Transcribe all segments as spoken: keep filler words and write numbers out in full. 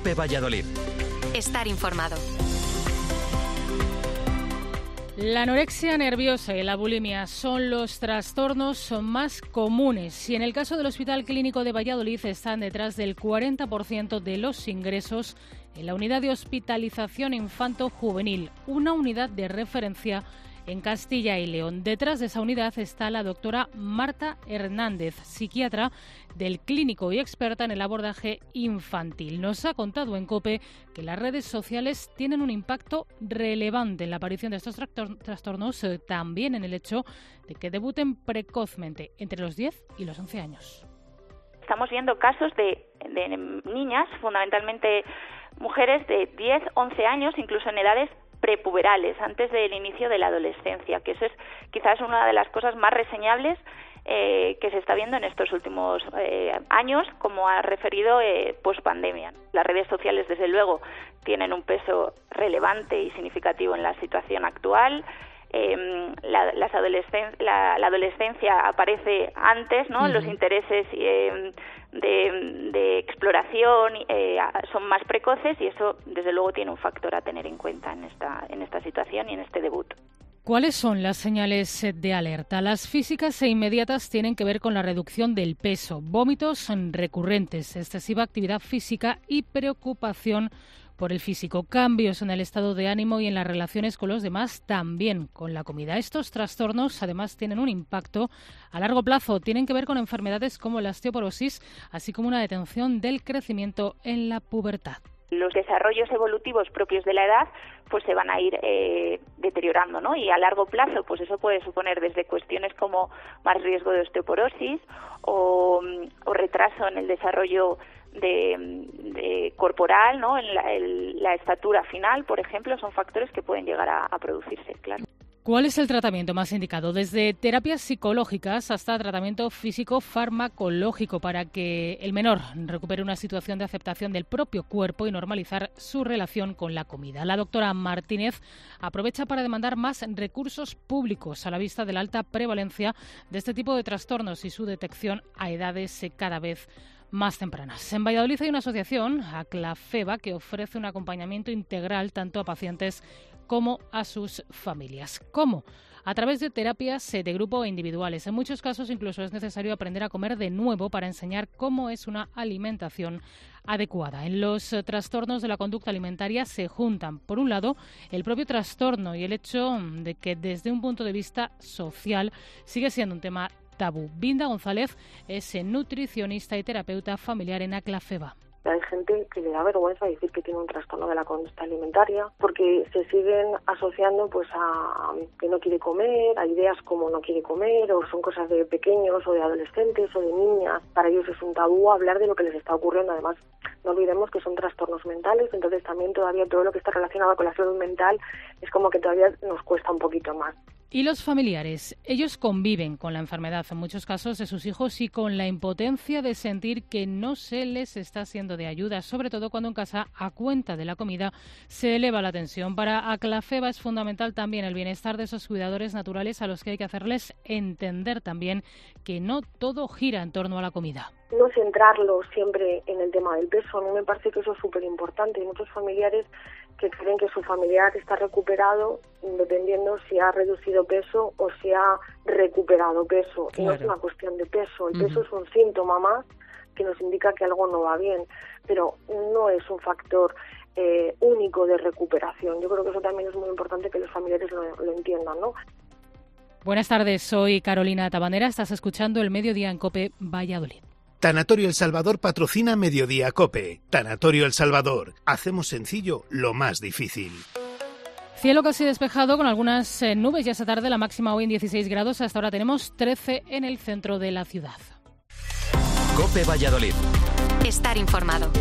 COPE Valladolid. Estar informado. La anorexia nerviosa y la bulimia son los trastornos más comunes y en el caso del Hospital Clínico de Valladolid están detrás del cuarenta por ciento de los ingresos en la unidad de hospitalización infanto-juvenil, una unidad de referencia en Castilla y León. Detrás de esa unidad está la doctora Marta Hernández, psiquiatra del Clínico y experta en el abordaje infantil. Nos ha contado en COPE que las redes sociales tienen un impacto relevante en la aparición de estos trastornos, eh, también en el hecho de que debuten precozmente, entre los diez y los once años. Estamos viendo casos de, de niñas, fundamentalmente mujeres de diez, once años, incluso en edades prepuberales, antes del inicio de la adolescencia, que eso es quizás una de las cosas más reseñables eh, que se está viendo en estos últimos eh, años, como ha referido eh, post-pandemia. Las redes sociales, desde luego, tienen un peso relevante y significativo en la situación actual. Eh, la, las adolescen- la, la adolescencia aparece antes, ¿no? Uh-huh. Los intereses eh, de, de exploración eh, son más precoces y eso, desde luego, tiene un factor a tener en cuenta en esta, en esta situación y en este debut. ¿Cuáles son las señales de alerta? Las físicas e inmediatas tienen que ver con la reducción del peso, vómitos recurrentes, excesiva actividad física y preocupación por el físico, cambios en el estado de ánimo y en las relaciones con los demás, también con la comida. Estos trastornos además tienen un impacto a largo plazo, tienen que ver con enfermedades como la osteoporosis, así como una detención del crecimiento en la pubertad. Los desarrollos evolutivos propios de la edad pues se van a ir eh, deteriorando, ¿no? Y a largo plazo pues eso puede suponer desde cuestiones como más riesgo de osteoporosis o, o retraso en el desarrollo de, de corporal, ¿no? En la, el, la estatura final, por ejemplo, son factores que pueden llegar a, a producirse, claro. ¿Cuál es el tratamiento más indicado? Desde terapias psicológicas hasta tratamiento físico-farmacológico para que el menor recupere una situación de aceptación del propio cuerpo y normalizar su relación con la comida. La doctora Martínez aprovecha para demandar más recursos públicos a la vista de la alta prevalencia de este tipo de trastornos y su detección a edades cada vez más tempranas. En Valladolid hay una asociación, ACLAFEBA, que ofrece un acompañamiento integral tanto a pacientes como a sus familias. ¿Cómo? A través de terapias de grupo e individuales. En muchos casos incluso es necesario aprender a comer de nuevo para enseñar cómo es una alimentación adecuada. En los trastornos de la conducta alimentaria se juntan, por un lado, el propio trastorno y el hecho de que desde un punto de vista social sigue siendo un tema tabú. Binda González es nutricionista y terapeuta familiar en ACLAFEBA. Hay gente que le da vergüenza decir que tiene un trastorno de la conducta alimentaria porque se siguen asociando pues a que no quiere comer, a ideas como no quiere comer, o son cosas de pequeños o de adolescentes o de niñas. Para ellos es un tabú hablar de lo que les está ocurriendo. Además, no olvidemos que son trastornos mentales, entonces también todavía todo lo que está relacionado con la salud mental es como que todavía nos cuesta un poquito más. Y los familiares, ellos conviven con la enfermedad en muchos casos de sus hijos y con la impotencia de sentir que no se les está siendo de ayuda, sobre todo cuando en casa, a cuenta de la comida, se eleva la tensión. Para ACLAFEBA es fundamental también el bienestar de esos cuidadores naturales a los que hay que hacerles entender también que no todo gira en torno a la comida. No centrarlo siempre en el tema del peso, a mí me parece que eso es súper importante. Hay muchos familiares que creen que su familiar está recuperado dependiendo si ha reducido peso o si ha recuperado peso. Claro. Y no es una cuestión de peso, el uh-huh. peso es un síntoma más que nos indica que algo no va bien, pero no es un factor eh, único de recuperación. Yo creo que eso también es muy importante que los familiares lo, lo entiendan, ¿no? Buenas tardes, soy Carolina Tabanera, estás escuchando El Mediodía en COPE Valladolid. Tanatorio El Salvador patrocina Mediodía COPE. Tanatorio El Salvador. Hacemos sencillo lo más difícil. Cielo casi despejado con algunas eh, nubes. Ya esta tarde la máxima hoy en dieciséis grados. Hasta ahora tenemos trece en el centro de la ciudad. COPE Valladolid. Estar informado.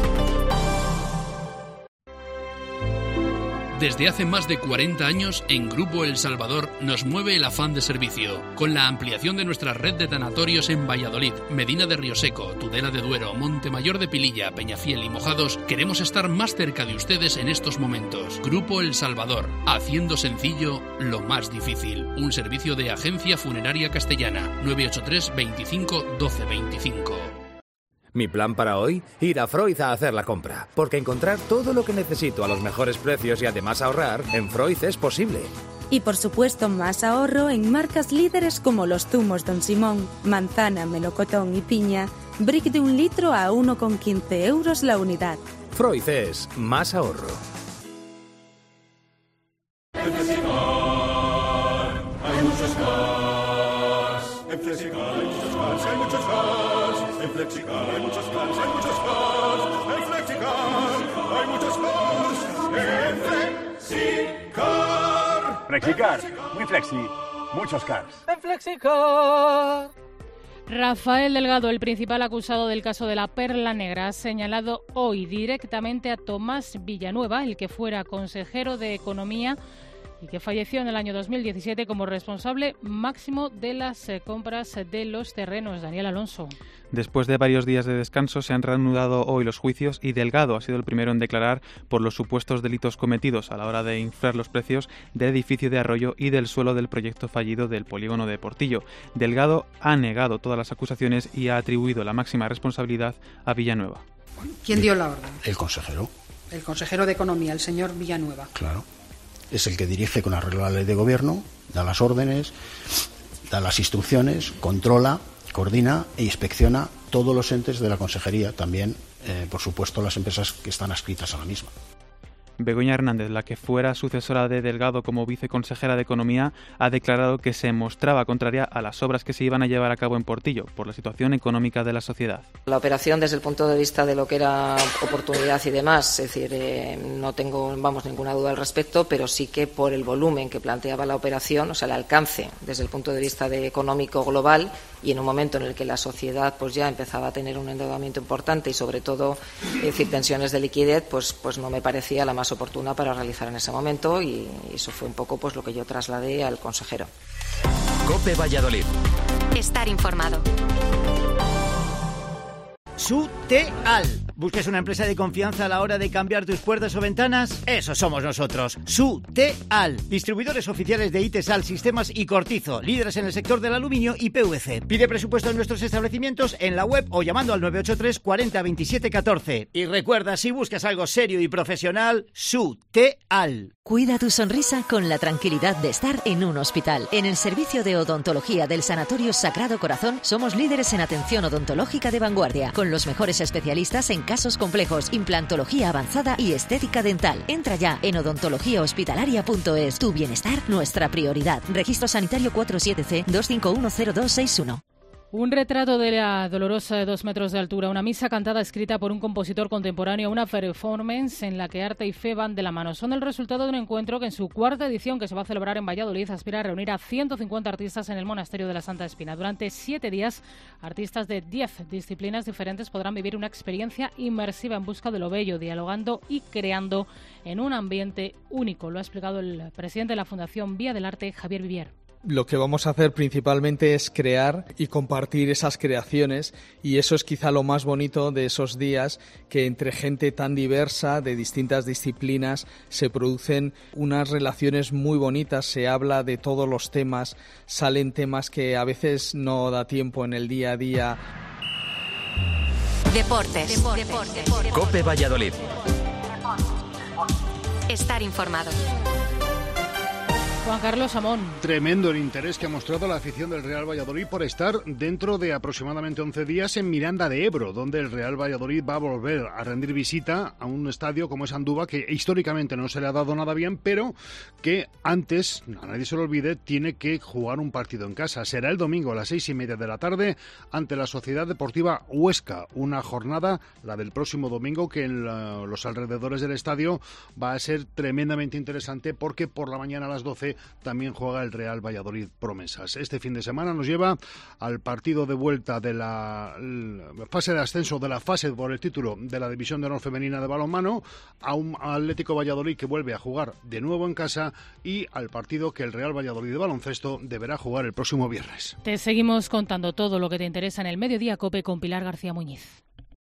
Desde hace más de cuarenta años, en Grupo El Salvador nos mueve el afán de servicio. Con la ampliación de nuestra red de tanatorios en Valladolid, Medina de Rioseco, Tudela de Duero, Montemayor de Pililla, Peñafiel y Mojados, queremos estar más cerca de ustedes en estos momentos. Grupo El Salvador, haciendo sencillo lo más difícil. Un servicio de Agencia Funeraria Castellana. nueve ocho tres, veinticinco, doce veinticinco. Mi plan para hoy, ir a Freud a hacer la compra, porque encontrar todo lo que necesito a los mejores precios y además ahorrar, en Freud es posible. Y por supuesto más ahorro en marcas líderes como los zumos Don Simón, manzana, melocotón y piña, brick de un litro a uno con quince euros la unidad. Freud es más ahorro. En Flexicar hay muchos cars. En Flexicar hay muchos cars, hay muchos cars. En Flexicar hay muchos cars, hay muchos cars. En Flexicar hay muchos cars. En Flexicar. Flexicar, muy flexi, muchos cars. En Flexicar. Rafael Delgado, el principal acusado del caso de la Perla Negra, ha señalado hoy directamente a Tomás Villanueva, el que fuera consejero de Economía y que falleció en el año dos mil diecisiete como responsable máximo de las eh, compras de los terrenos. Daniel Alonso. Después de varios días de descanso se han reanudado hoy los juicios y Delgado ha sido el primero en declarar por los supuestos delitos cometidos a la hora de inflar los precios del edificio de Arroyo y del suelo del proyecto fallido del polígono de Portillo. Delgado ha negado todas las acusaciones y ha atribuido la máxima responsabilidad a Villanueva. ¿Quién dio la orden? El consejero. El consejero de Economía, el señor Villanueva. Claro. Es el que dirige con arreglo a la ley de gobierno, da las órdenes, da las instrucciones, controla, coordina e inspecciona todos los entes de la consejería, también, eh, por supuesto, las empresas que están adscritas a la misma. Begoña Hernández, la que fuera sucesora de Delgado como viceconsejera de Economía, ha declarado que se mostraba contraria a las obras que se iban a llevar a cabo en Portillo por la situación económica de la sociedad. La operación desde el punto de vista de lo que era oportunidad y demás, es decir, eh, no tengo vamos ninguna duda al respecto, pero sí que por el volumen que planteaba la operación, o sea, el alcance desde el punto de vista de económico global y en un momento en el que la sociedad pues ya empezaba a tener un endeudamiento importante y sobre todo es decir, tensiones de liquidez, pues pues no me parecía la más oportuna para realizar en ese momento y eso fue un poco pues lo que yo trasladé al consejero. COPE Valladolid. Estar informado. Suteal. ¿Buscas una empresa de confianza a la hora de cambiar tus puertas o ventanas? Eso somos nosotros. Suteal. Distribuidores oficiales de Itesal, Sistemas y Cortizo. Líderes en el sector del aluminio y P V C. Pide presupuesto en nuestros establecimientos en la web o llamando al nueve ocho tres cuarenta veintisiete catorce. Y recuerda, si buscas algo serio y profesional, Suteal. Cuida tu sonrisa con la tranquilidad de estar en un hospital. En el servicio de odontología del Sanatorio Sagrado Corazón somos líderes en atención odontológica de vanguardia, con los mejores especialistas en casos complejos, implantología avanzada y estética dental. Entra ya en odontología hospitalaria punto es. Tu bienestar, nuestra prioridad. Registro sanitario cuatro siete C dos cinco uno cero dos seis uno. Un retrato de la Dolorosa de dos metros de altura, una misa cantada escrita por un compositor contemporáneo, una performance en la que arte y fe van de la mano. Son el resultado de un encuentro que en su cuarta edición, que se va a celebrar en Valladolid, aspira a reunir a ciento cincuenta artistas en el Monasterio de la Santa Espina. Durante siete días, artistas de diez disciplinas diferentes podrán vivir una experiencia inmersiva en busca de lo bello, dialogando y creando en un ambiente único. Lo ha explicado el presidente de la Fundación Vía del Arte, Javier Vivier. Lo que vamos a hacer principalmente es crear y compartir esas creaciones y eso es quizá lo más bonito de esos días, que entre gente tan diversa de distintas disciplinas se producen unas relaciones muy bonitas, se habla de todos los temas, salen temas que a veces no da tiempo en el día a día. Deportes. Deportes. Deportes. COPE Valladolid. Estar informado. Juan Carlos Amón. Tremendo el interés que ha mostrado la afición del Real Valladolid por estar dentro de aproximadamente once días en Miranda de Ebro, donde el Real Valladolid va a volver a rendir visita a un estadio como es Andúba, que históricamente no se le ha dado nada bien, pero que antes, a nadie se lo olvide, tiene que jugar un partido en casa. Será el domingo a las seis y media de la tarde ante la Sociedad Deportiva Huesca. Una jornada, la del próximo domingo, que en la, los alrededores del estadio va a ser tremendamente interesante porque por la mañana a las doce también juega el Real Valladolid Promesas. Este fin de semana nos lleva al partido de vuelta de la fase de ascenso, de la fase por el título de la División de Honor Femenina de balonmano, a un Atlético Valladolid que vuelve a jugar de nuevo en casa y al partido que el Real Valladolid de baloncesto deberá jugar el próximo viernes. Te seguimos contando todo lo que te interesa en el Mediodía COPE con Pilar García Muñiz.